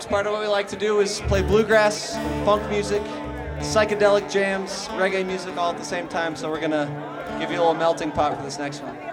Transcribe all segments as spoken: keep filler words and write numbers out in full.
folks. Part of what we like to do is play bluegrass, funk music, psychedelic jams, reggae music all at the same time. So we're going to give you a little melting pot for this next one.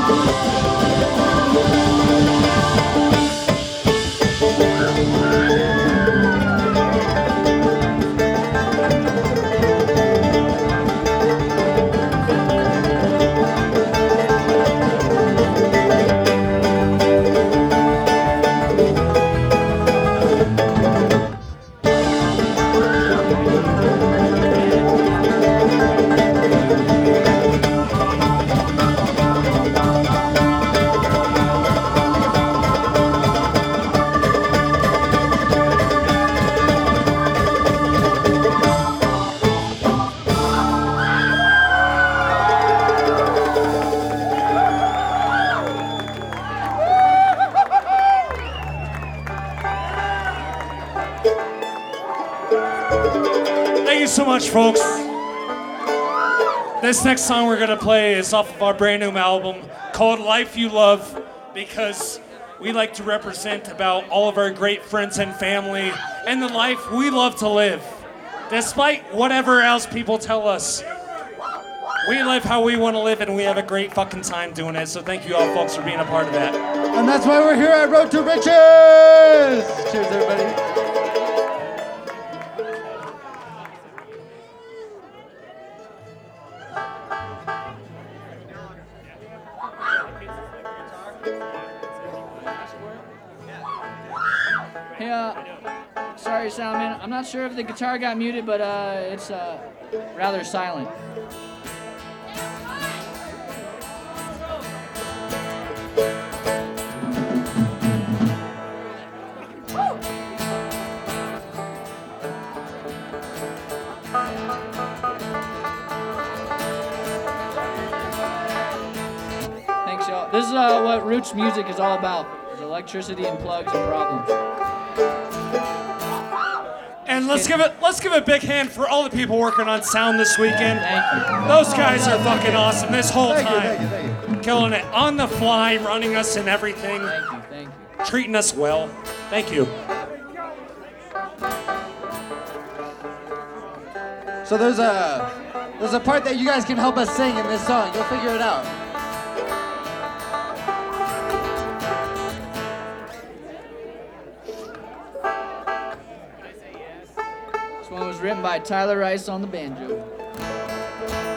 Thank you so much, folks. This next song we're gonna play is off of our brand new album called Life You Love, because we like to represent about all of our great friends and family and the life we love to live. Despite whatever else people tell us, we live how we want to live and we have a great fucking time doing it. So thank you all folks for being a part of that. And that's why we're here at Road to Riches! Cheers, everybody. Hey, uh, sorry, Soundman. I'm not sure if the guitar got muted, but uh, it's uh, rather silent. Thanks, y'all. This is uh, what Roots music is all about. There's electricity and plugs and problems. And let's give it let's give a big hand for all the people working on sound this weekend. Thank you. Those guys are fucking awesome this whole Thank you, time. thank you, thank you. Killing it on the fly, running us and everything, Thank you, thank you. treating us well. Thank you. So there's a there's a part that you guys can help us sing in this song. You'll figure it out. This one was written by Tyler Rice on the banjo.